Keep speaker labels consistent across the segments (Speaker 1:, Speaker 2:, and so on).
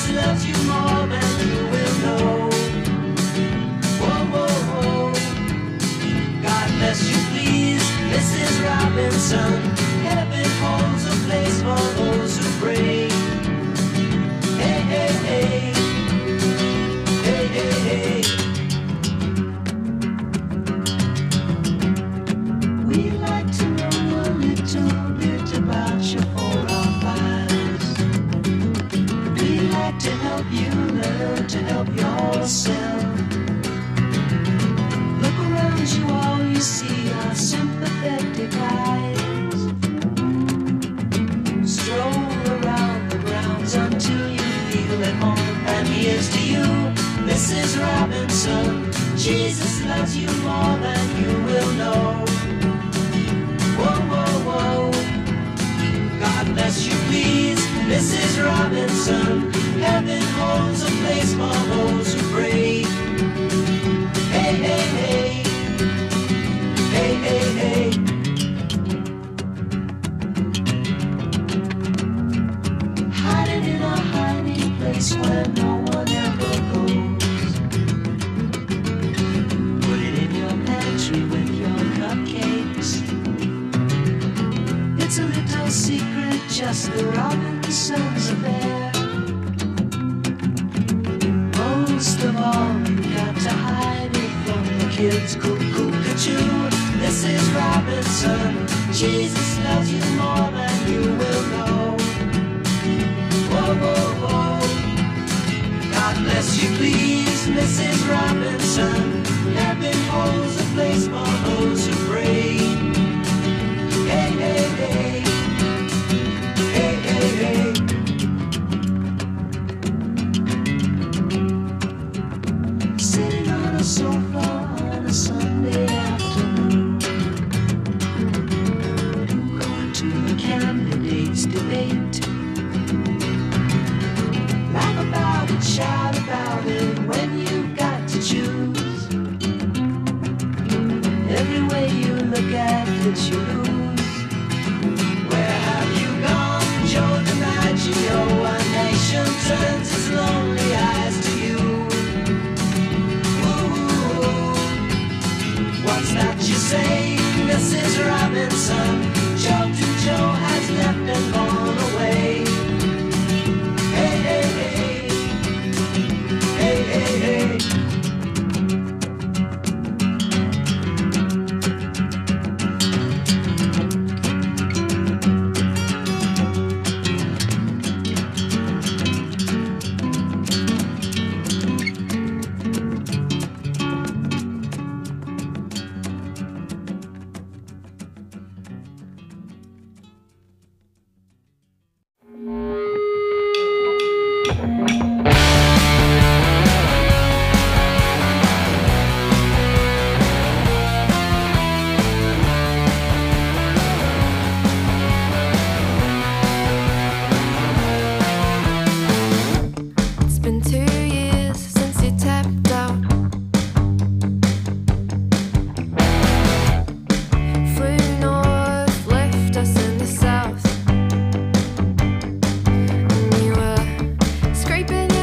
Speaker 1: Jesus loves you more than you will know. Whoa, whoa, whoa. God bless you, please, Mrs. Robinson. Heaven holds a place for those who pray. Hey, hey, hey. Hey, hey, hey. We like to know a little bit about your profiles. We like to help you learn to help yourself. Look around you, all you see are sympathetic eyes. Stroll around the grounds until you feel at home. And here's to you, Mrs. Robinson. Jesus loves you more than you will know. Whoa, whoa, whoa. God bless you, please, Mrs. Robinson. Heaven holds a place for those who pray. Hey, hey, hey. Hey, hey, hey. Hiding in a hiding place where no one ever goes. Put it in your pantry with your cupcakes. It's a little secret, just the Robinsons affair. Most of all, you got to hide it from the kids. Cuckoo-cuckoo, Mrs. Robinson. Jesus loves you more than you will know. Whoa, whoa, whoa. God bless you, please, Mrs. Robinson. Heaven holds a place for those who pray. Hey, hey, hey. Hey, hey, hey. Sitting on a sofa on a Sunday afternoon, going to a candidate's debate. Laugh about it, shout about it when you've got to choose. Every way you look at it, you lose. Where have you gone, Joe DiMaggio? A nation turns its lonely eyes to you. Ooh, what's that you say, Mrs. Robinson? Joe to Joe has left and gone away. Hey, hey, hey. Hey, hey, hey.
Speaker 2: It's been 2 years since you tapped out. Flew north, left us in the south. And you were scraping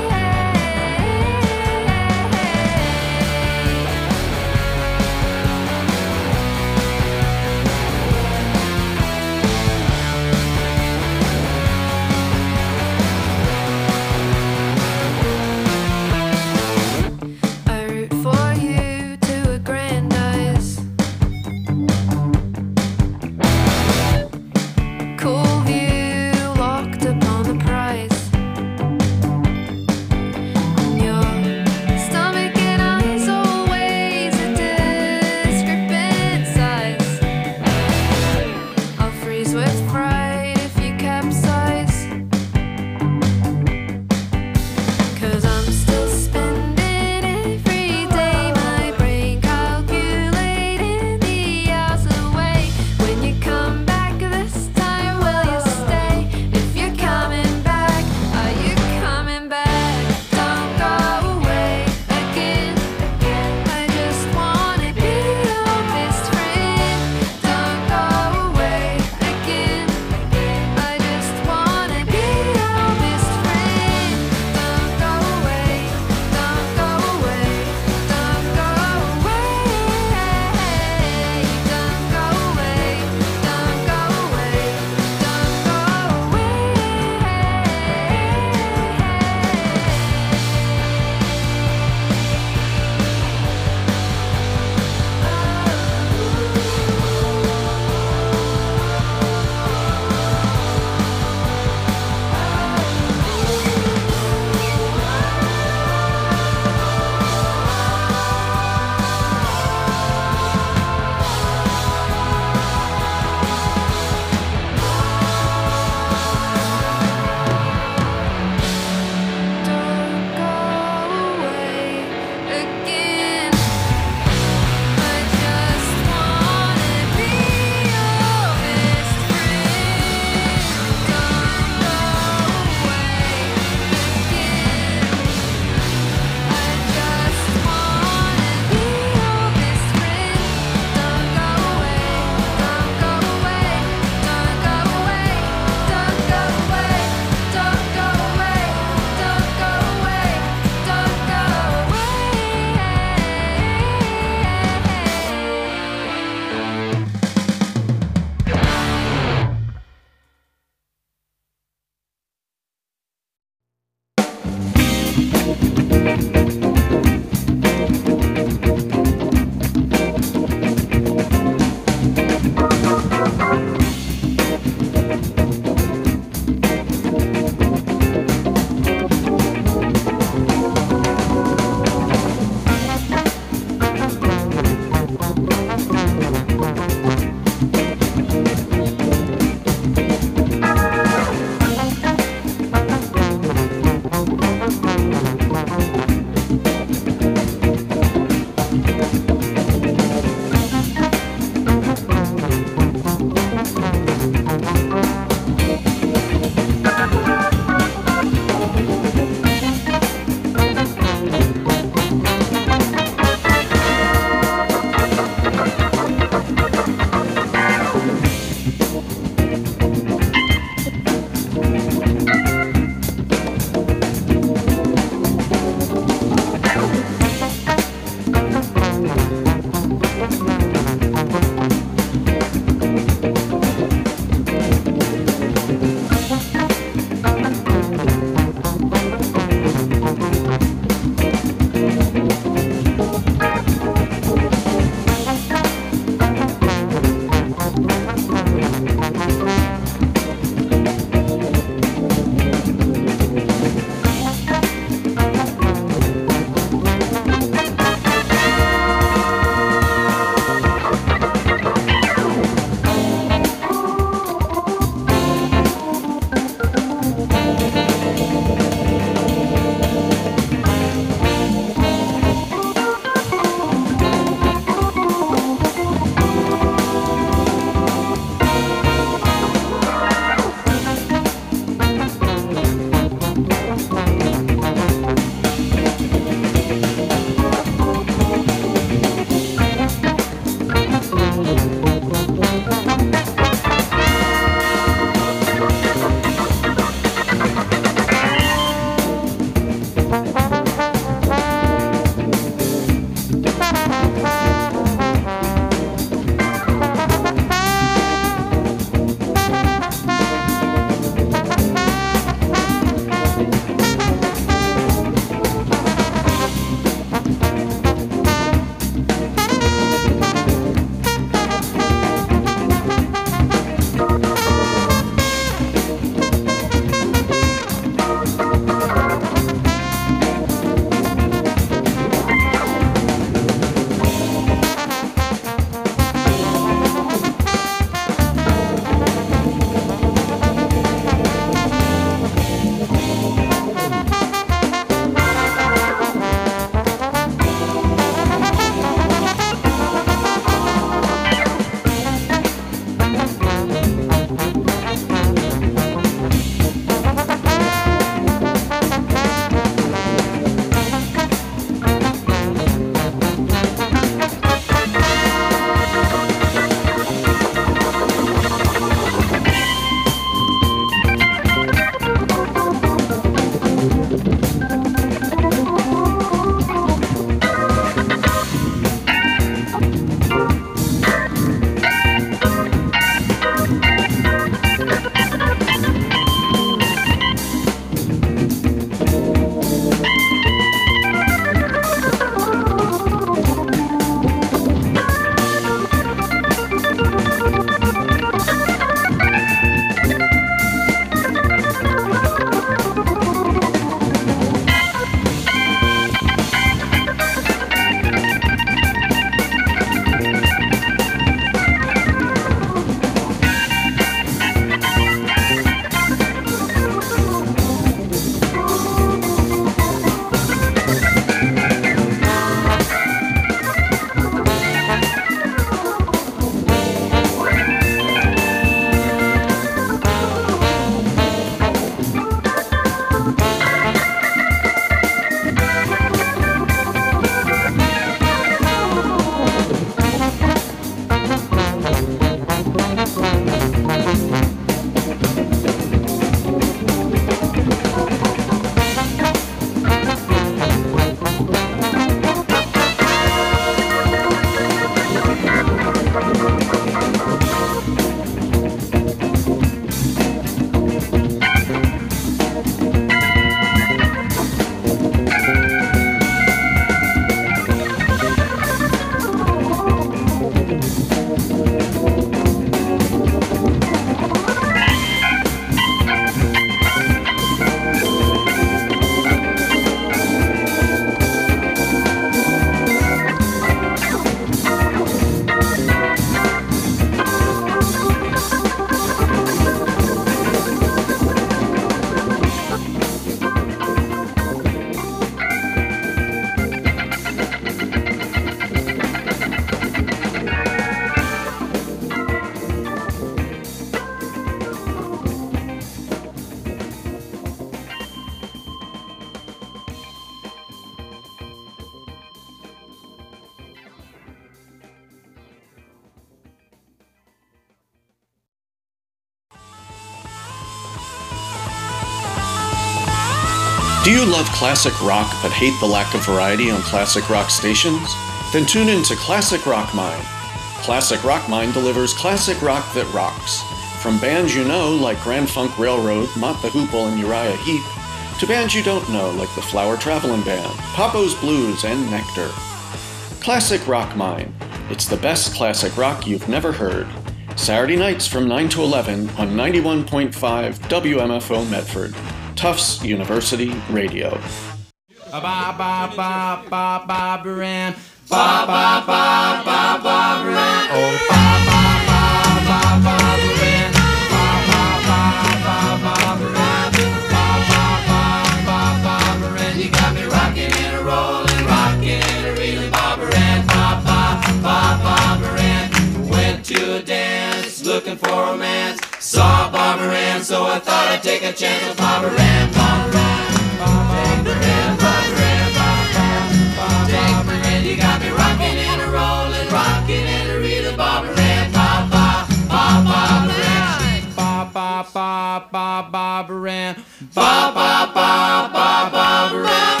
Speaker 3: Do you love classic rock but hate the lack of variety on classic rock stations? Then tune in to Classic Rock Mine. Classic Rock Mine delivers classic rock that rocks. From bands you know like Grand Funk Railroad, Mott the Hoople, and Uriah Heep, to bands you don't know like the Flower Travelin' Band, Papo's Blues, and Nectar. Classic Rock Mine. It's the best classic rock you've never heard. Saturday nights from 9 to 11 on 91.5 WMFO Medford. Tufts University Radio.
Speaker 4: Ba ba ba ba ba ba Baran. Ba ba ba ba ba Baran. Oh ba ba ba ba ba Baran. Ba ba ba ba ba Baran. Ba ba ba ba ba Baran. You got me rocking and a rolling, rocking and a reeling, Ba Baran. Ba ba ba ba Baran. Went to a dance, looking for romance. Saw Ba Baran, so I thought I'd take a chance with Ba Baran. Ba Baran, Ba Baran, Ba Baran, Ba Baran. You got me rocking and a rolling, rocking and a reeling, Ba Baran. Ba ba ba ba Baran. Ba ba ba ba ba Baran. Ba ba ba ba ba Baran.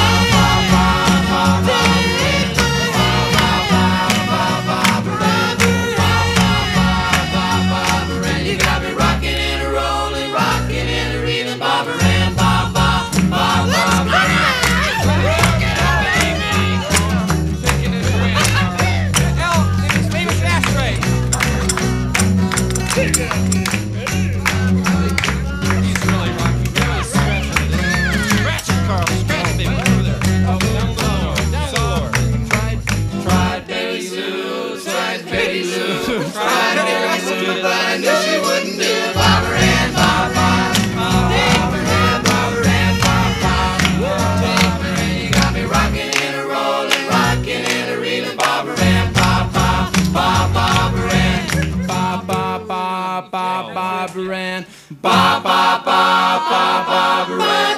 Speaker 4: Ba ba ba ba ba Baran.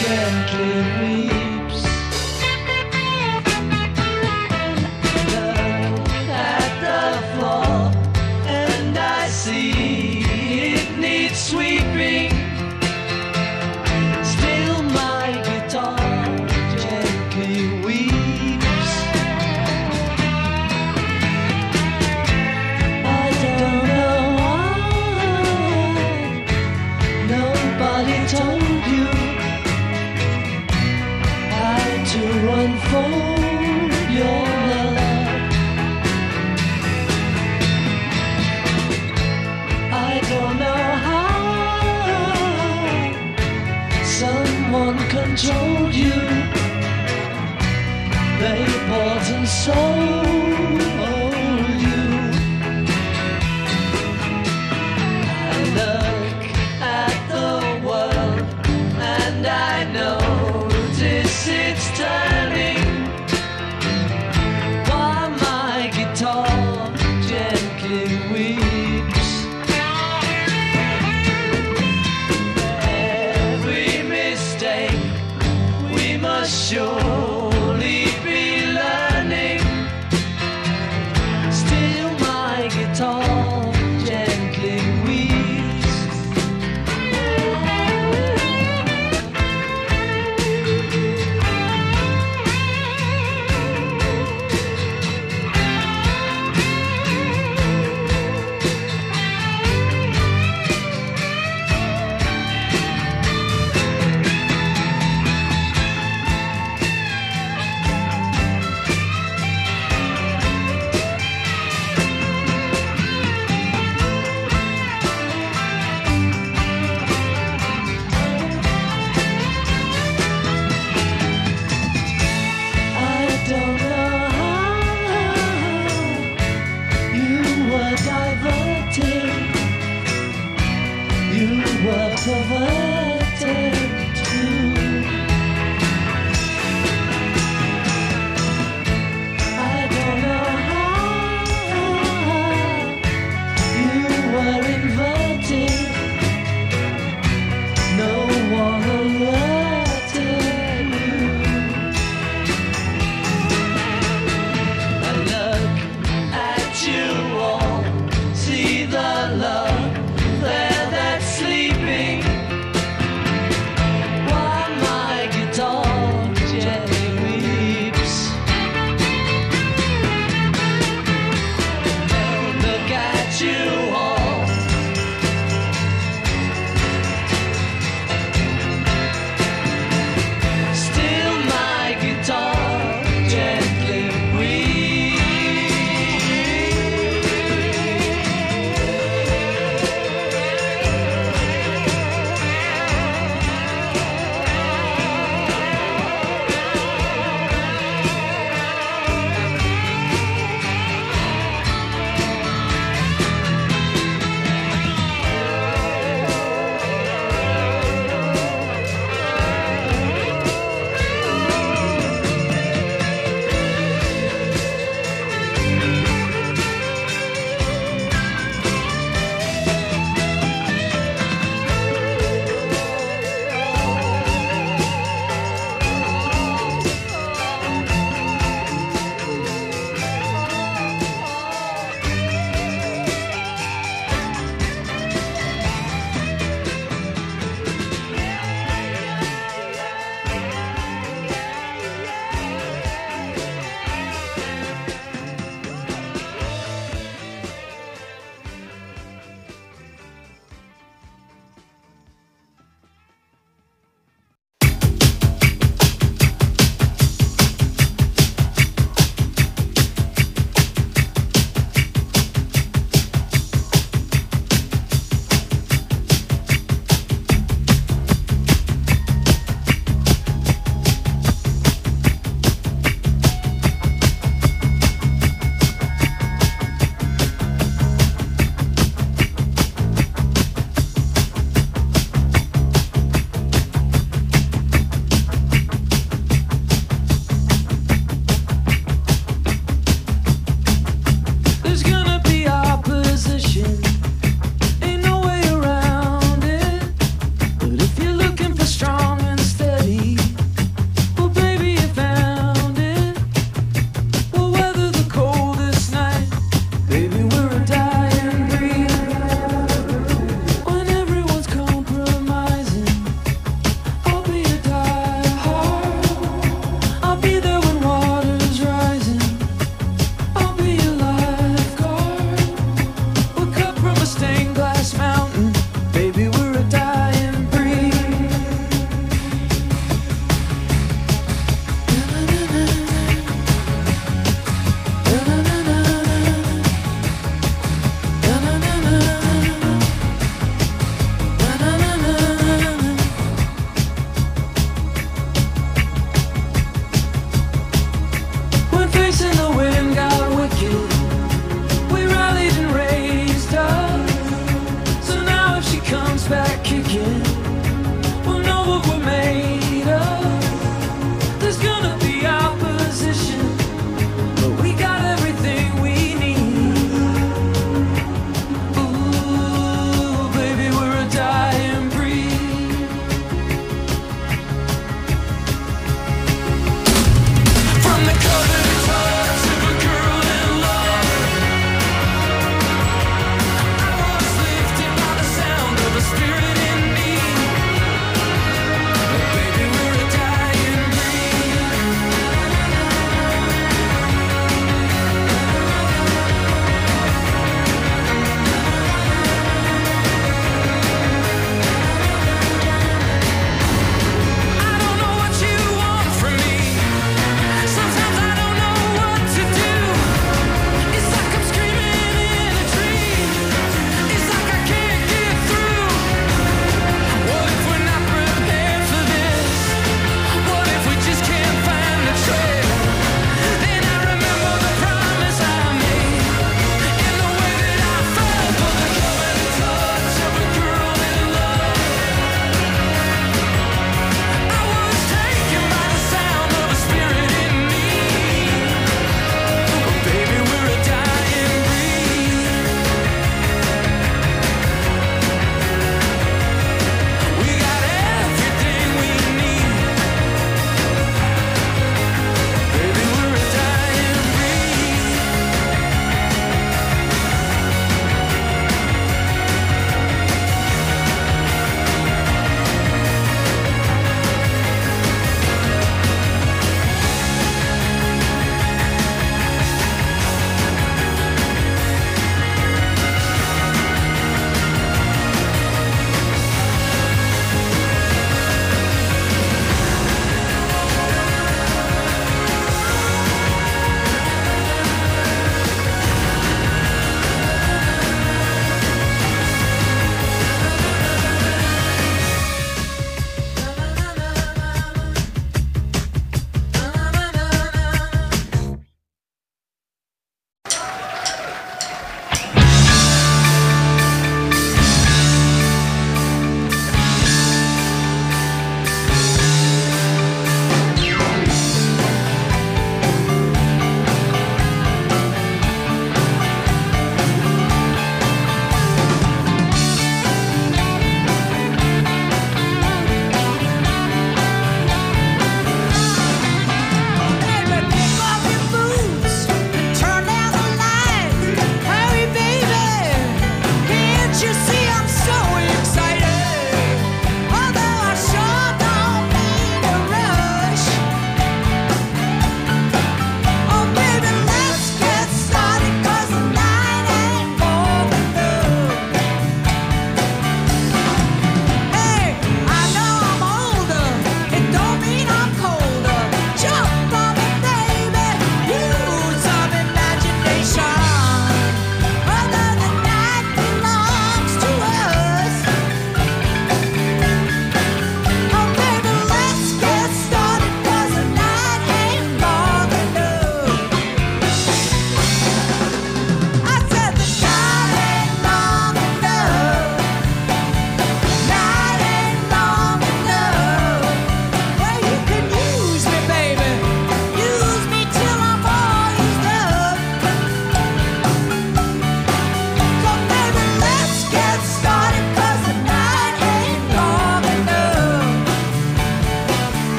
Speaker 1: gently weeps. Look at the floor and I see it needs sweeping. Still my guitar gently weeps. I don't know why nobody told you how to unfold your love. I don't know how someone controlled you. They bought and sold you. I look at the world and I notice it's turning. While my guitar gently weeps. Every mistake we must surely be learning. Still my guitar gently weeps.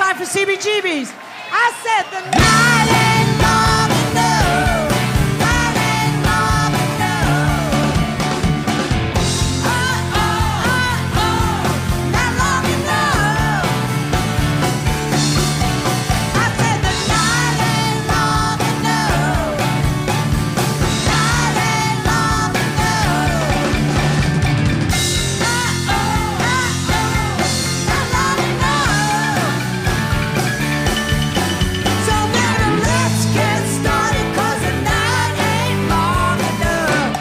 Speaker 5: time for CBGBs. I said the night ain't long enough. Night ain't long enough. Oh, oh, oh, oh, not long enough. I said the night ain't long enough. Night ain't long enough. Oh, oh, oh, oh, not long enough. So baby, let's get started, 'cause the night ain't long enough.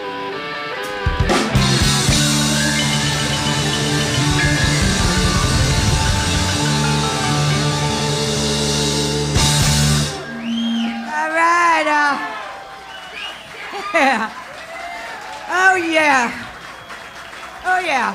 Speaker 5: All right, yeah. Oh yeah. Oh yeah.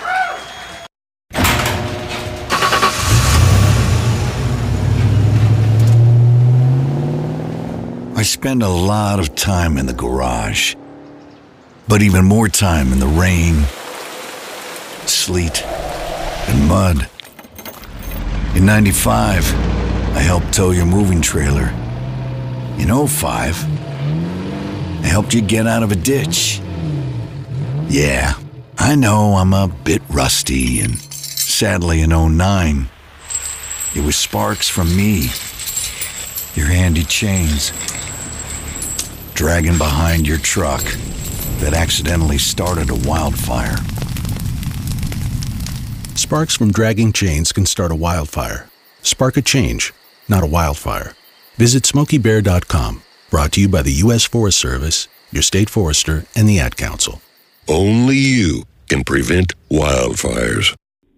Speaker 6: I spend a lot of time in the garage, but even more time in the rain, sleet, and mud. In '95, I helped tow your moving trailer. In '05, I helped you get out of a ditch. Yeah, I know I'm a bit rusty, and sadly in '09, it was sparks from me, your handy chains, dragging behind your truck that accidentally started a wildfire.
Speaker 7: Sparks from dragging chains can start a wildfire. Spark a change, not a wildfire. Visit SmokeyBear.com. Brought to you by the U.S. Forest Service, your state forester, and the Ad Council.
Speaker 8: Only you can prevent wildfires.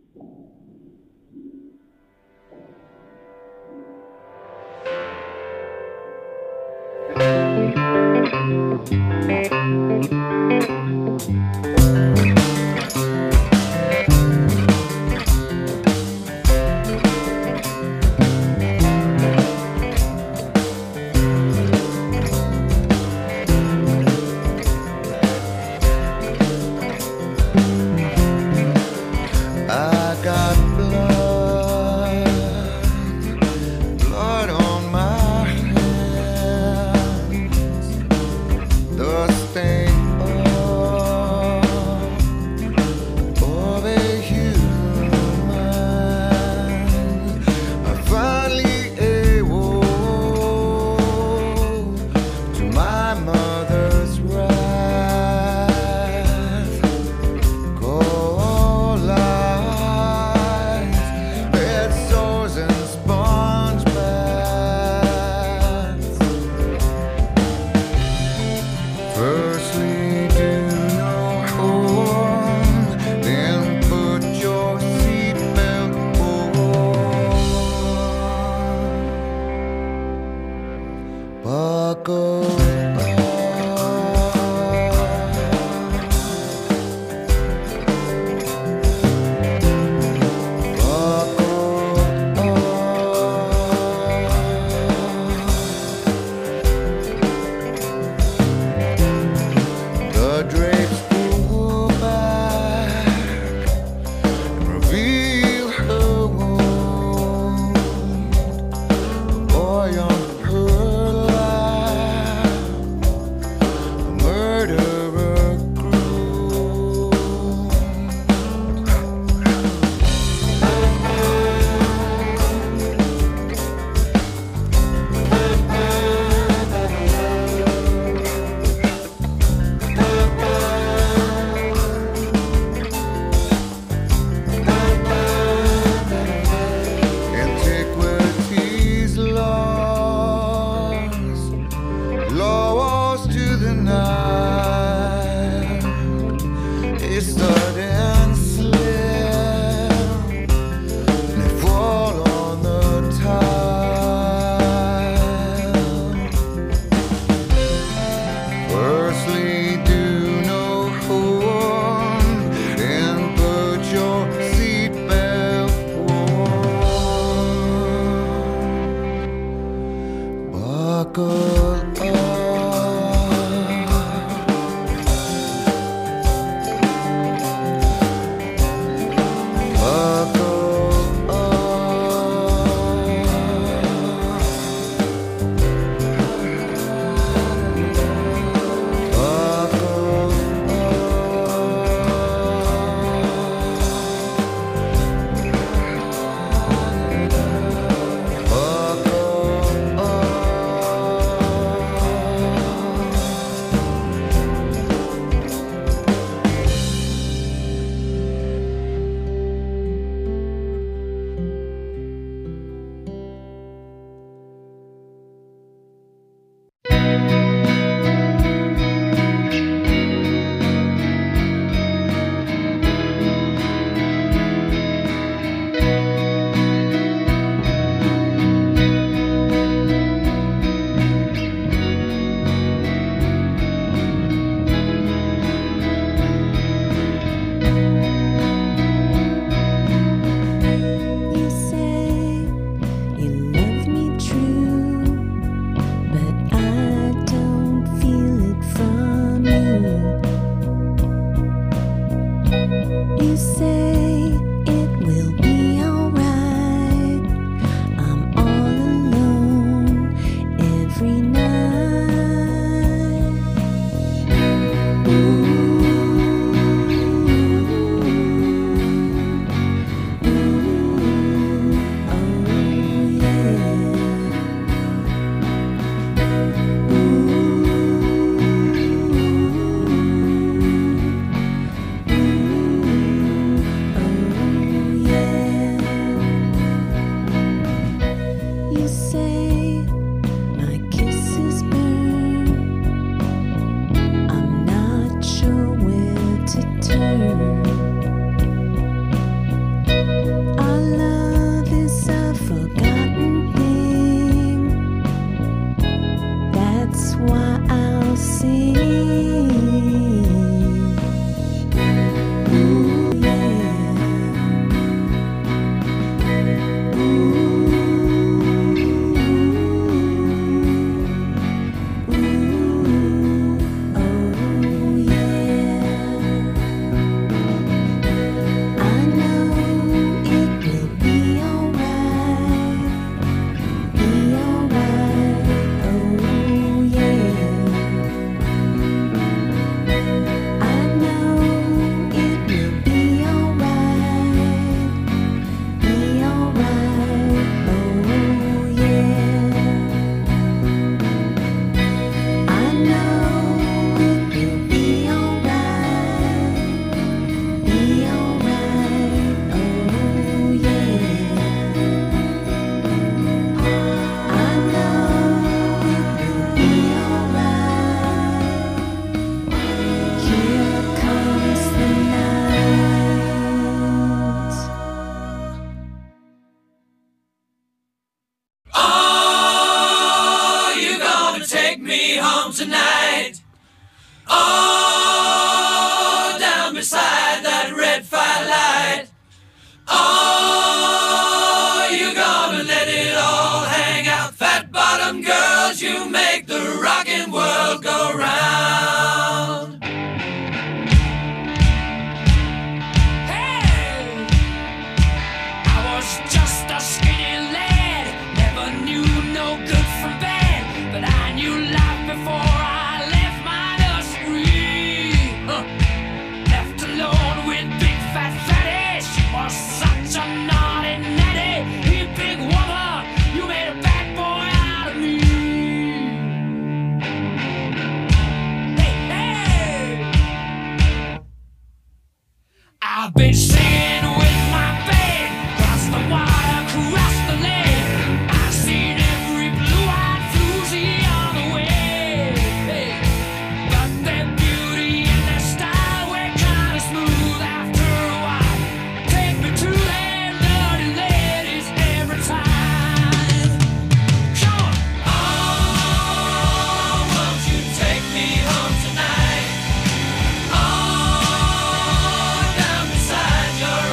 Speaker 9: I got blood on my hands, the stain of a human. I finally awoke to my mother's wrath. Cold lies, red sores and sponge baths. Firstly, do no harm, then put your seatbelt on. Buckle up. The drapes pull back and reveal her wound. A boy on her lap, a murderer grew. Antiquities lost, lost to the night. They sudden slip, and they fall on the tile. Firstly, do no harm, then put your seatbelt on. Buckle up. Buckle up.
Speaker 10: You say it will be alright. I'm all alone every night. Ooh, oh You say my kisses burn. I'm not sure where to turn. Our love is a forgotten thing. That's why I'll sing. Ooh, yeah.
Speaker 1: Oh, you're gonna take me home tonight. Oh, down beside that red firelight. Oh, you're gonna let it all hang out. Fat bottom girls, you make the rockin' world go round. Hey, I was just a skinny lad, never knew no good from bad, but I knew life before I left my nursery. Left alone with big fat fatty, she was such a naughty natty. You big woman, you made a bad boy out of me. Hey, hey, I've been singing with my band, cross the wire, cross the land. I've seen every blue-eyed floozy on the way. Hey, but their beauty and their style were kinda smooth after a while. Take me to them dirty ladies every time. Come on. Oh, won't you take me home tonight? Oh, down beside your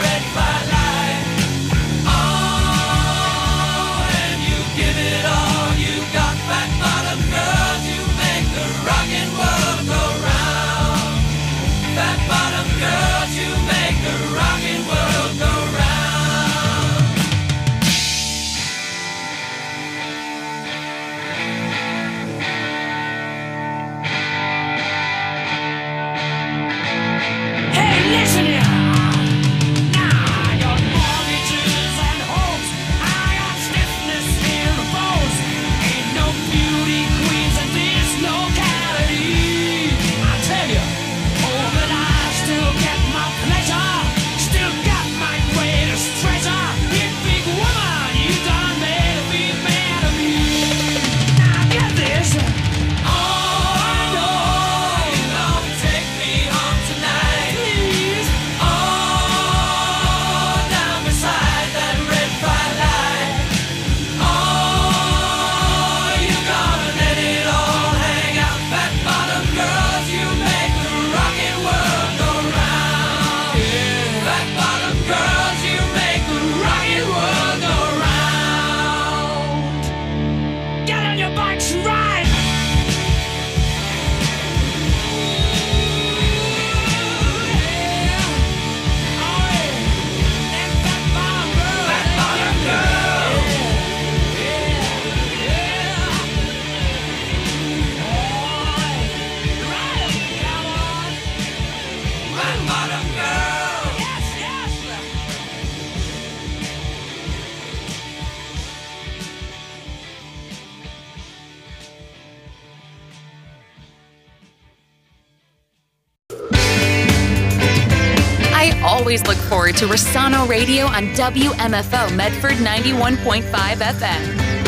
Speaker 11: always look forward to Rosano Radio on WMFO Medford 91.5 FM.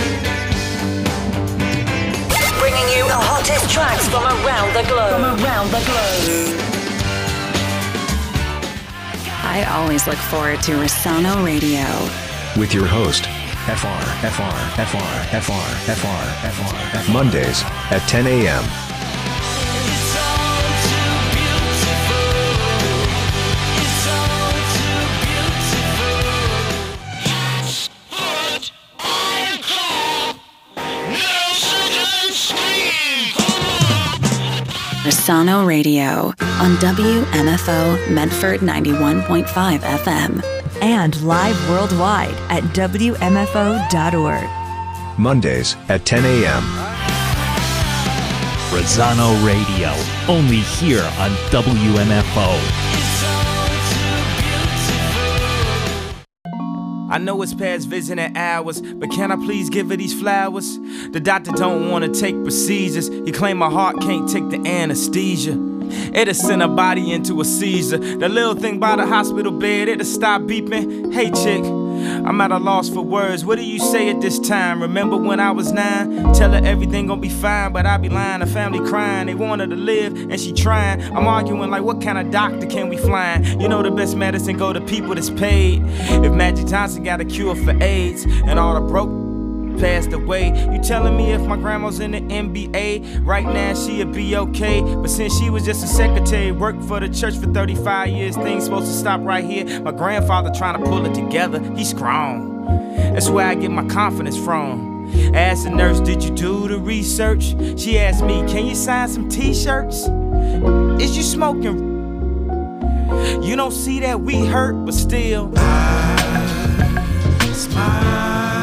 Speaker 12: Bringing you the hottest tracks from around the globe.
Speaker 11: I always look forward to Rosano Radio.
Speaker 13: With your host, Mondays at 10 a.m.
Speaker 11: Rosano Radio on WMFO Medford 91.5 FM.
Speaker 14: And live worldwide at WMFO.org.
Speaker 13: Mondays at 10 a.m.
Speaker 15: Rosano Radio, only here on WMFO.
Speaker 4: I know it's past visiting hours, but can I please give her these flowers? The doctor don't want to take procedures. He claim my heart can't take the anesthesia. It'll send her body into a seizure. The little thing by the hospital bed, it'll stop beeping. Hey chick, I'm at a loss for words. What do you say at this time? Remember when I was 9? Tell her everything gon' be fine, but I be lying. The family crying, they want her to live, and she trying. I'm arguing like, what kind of doctor can we find? You know the best medicine go to people that's paid. If Magic Johnson got a cure for AIDS, and all the broke passed away, you telling me if my grandma's in the NBA right now she'd be okay? But since she was just a secretary, worked for the church for 35 years, things supposed to stop right here. My grandfather trying to pull it together, he's strong. That's where I get my confidence from. Asked the nurse, did you do the research? She asked me, can you sign some t-shirts? Is you smoking? You don't see that we hurt, but still I smile.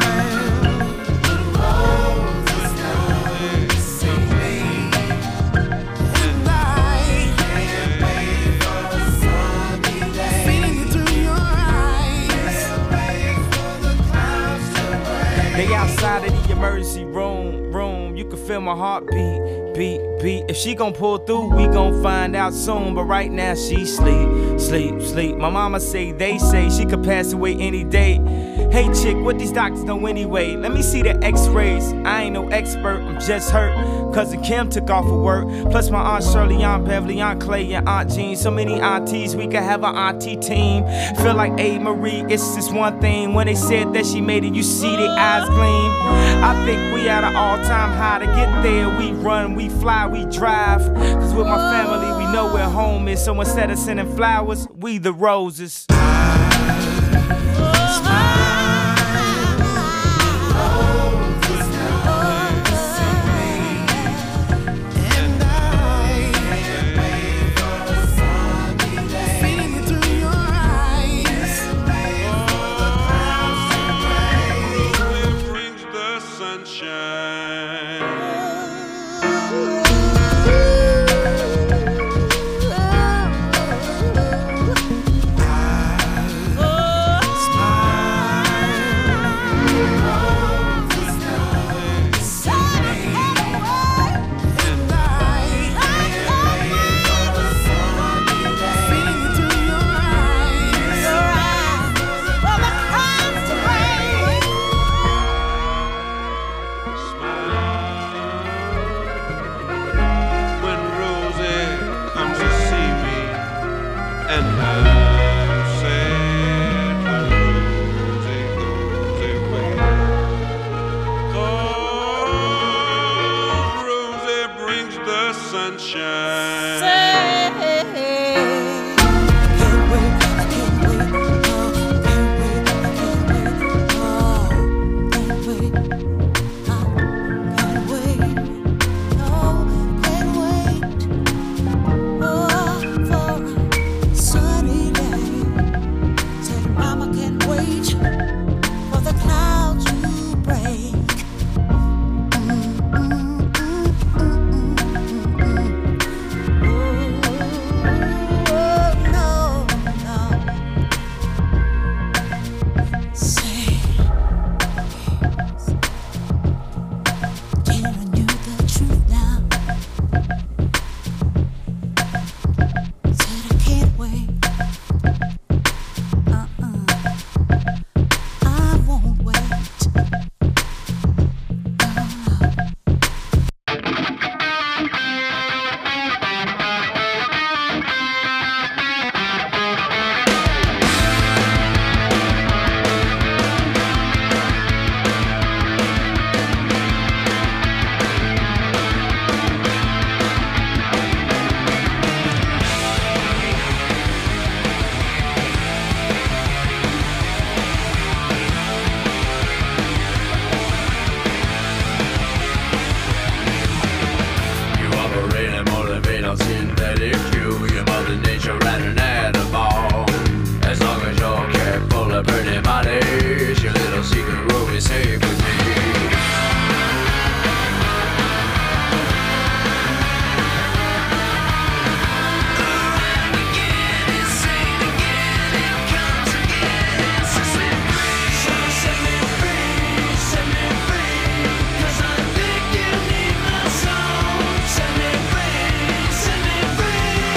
Speaker 4: They outside of the emergency room, you can feel my heartbeat, beat. If she gon' pull through, we gon' find out soon. But right now she sleep. My mama say, they say she could pass away any day. Hey chick, what these doctors know anyway? Let me see the x-rays. I ain't no expert, I'm just hurt. Cousin Kim took off of work. Plus my Aunt Shirley, Aunt Beverly, Aunt Clay, and Aunt Jean. So many aunties, we could have an auntie team. Feel like A. Marie, it's just one thing. When they said that she made it, you see their eyes gleam. I think we at an all-time high. To get there, we run, we fly, we drive. Cause with my family, we know where home is. So instead of sending flowers, we the roses.
Speaker 16: predict you. Your mother nature ran an animal. As long as you're careful of pretty bodies, your little secret will be safe with me.
Speaker 1: Set me free,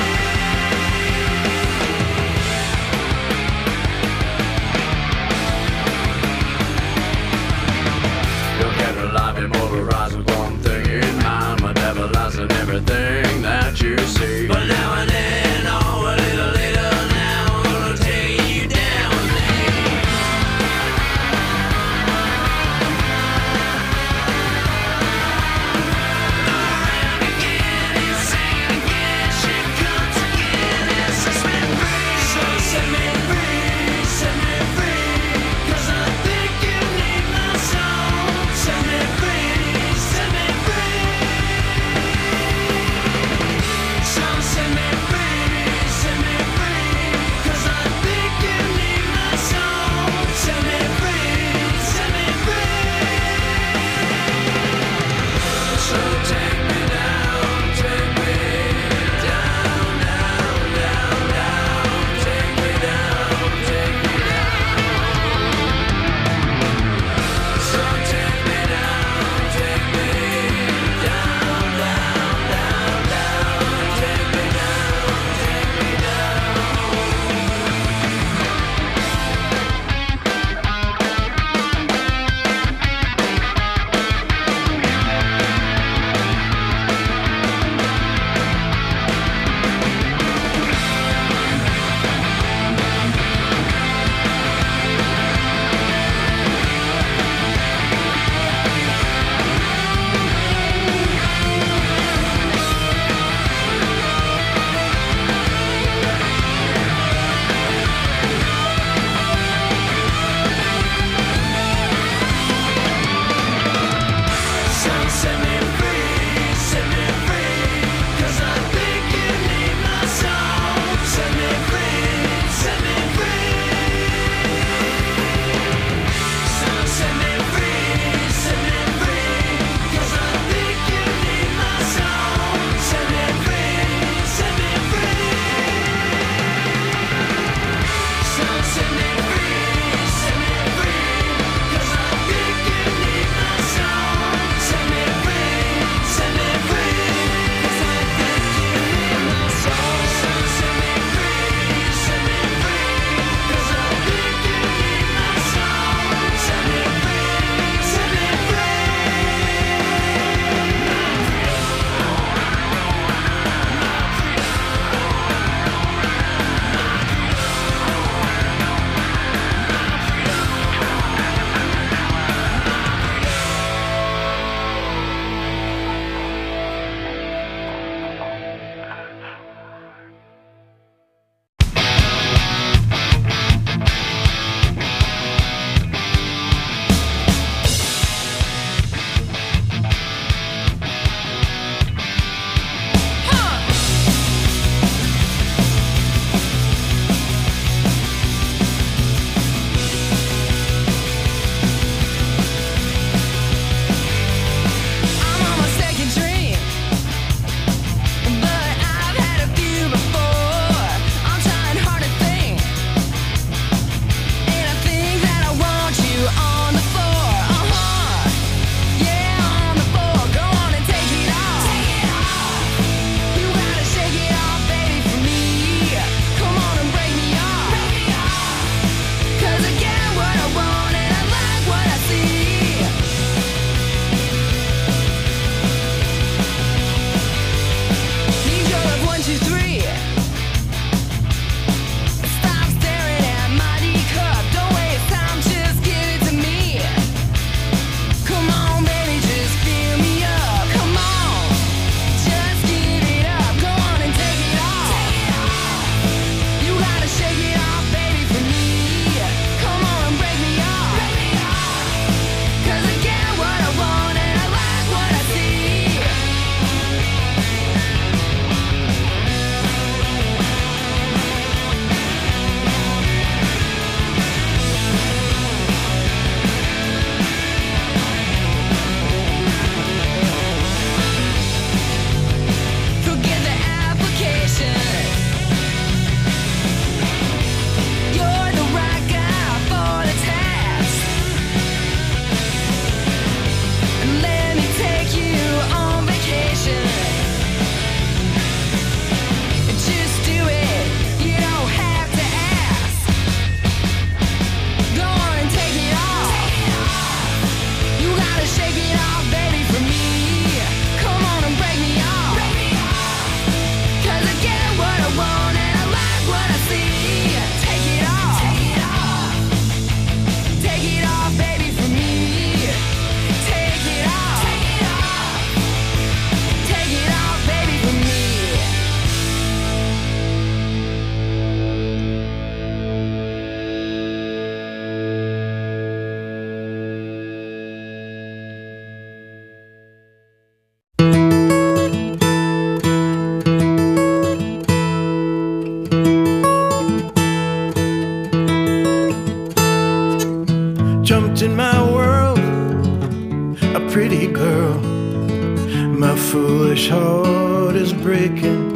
Speaker 17: foolish heart is breaking.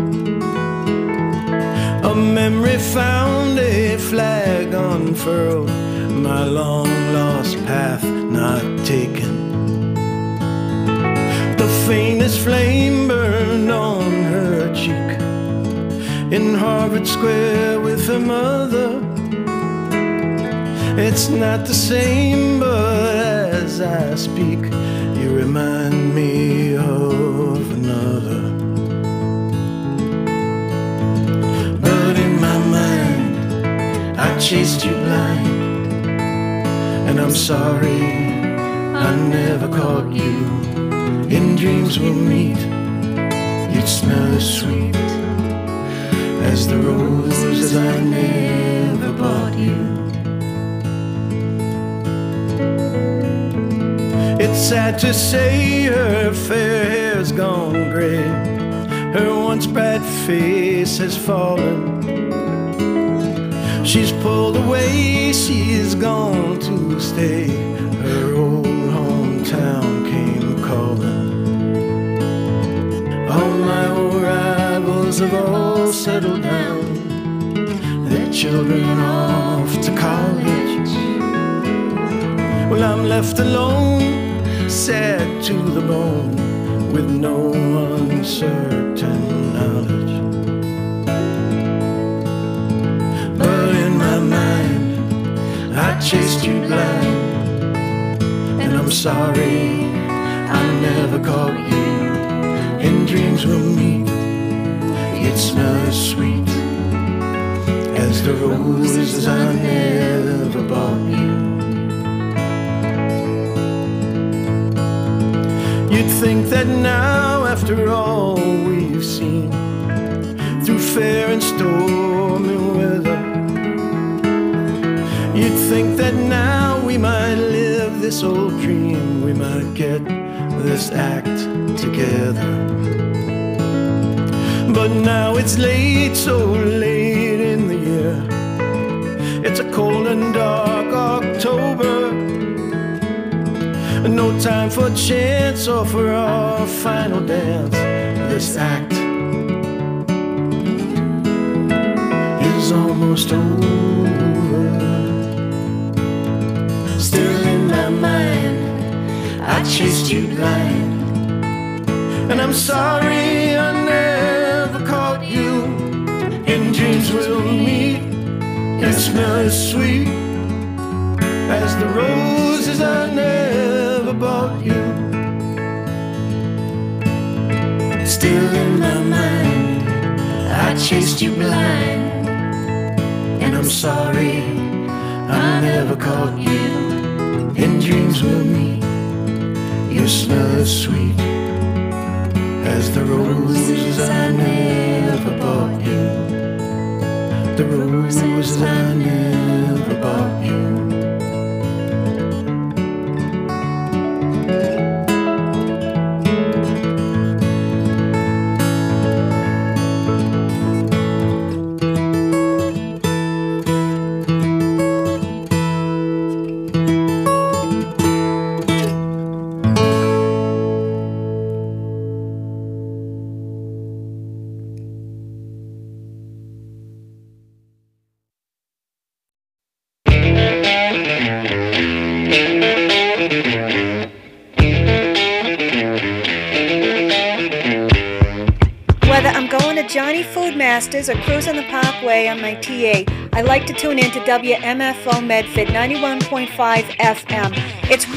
Speaker 17: A memory found, a flag unfurled, my long lost path not taken. The faintest flame burned on her cheek in Harvard Square with her mother. It's not the same, but as I speak, you remind me of another. But in my mind, I chased you blind, and I'm sorry I never caught you. In dreams we'll meet, you'd smell as sweet as the roses I never bought you. It's sad to say her fair hair's gone gray, her once bright face has fallen. She's pulled away, she's gone to stay, her old hometown came calling. All my old rivals have all settled down, their children off to college. Well, I'm left alone, sad to the bone, with no uncertain knowledge. But in my mind, I chased you blind, and I'm sorry I never caught you. In dreams we'll meet, you'd smell as sweet as the roses I never bought you. You'd think that now, after all we've seen, through fair and stormy weather, you'd think that now we might live this old dream, we might get this act together. But now it's late, so late in the year. It's a cold and dark October, no time for chance or for our final dance. This act is almost over. Still in my mind, I chased you blind, and I'm sorry I never caught you. In dreams we'll meet, you smell as sweet as the roses I never bought you. Still in my mind, I chased you blind, and I'm sorry I never caught you. In dreams we'll meet, you smell as sweet as the roses I never bought you. The roses I never bought you.
Speaker 18: Johnny Food Masters or cruising the Parkway on my TA, I like to tune in to WMFO Medford 91.5 FM. It's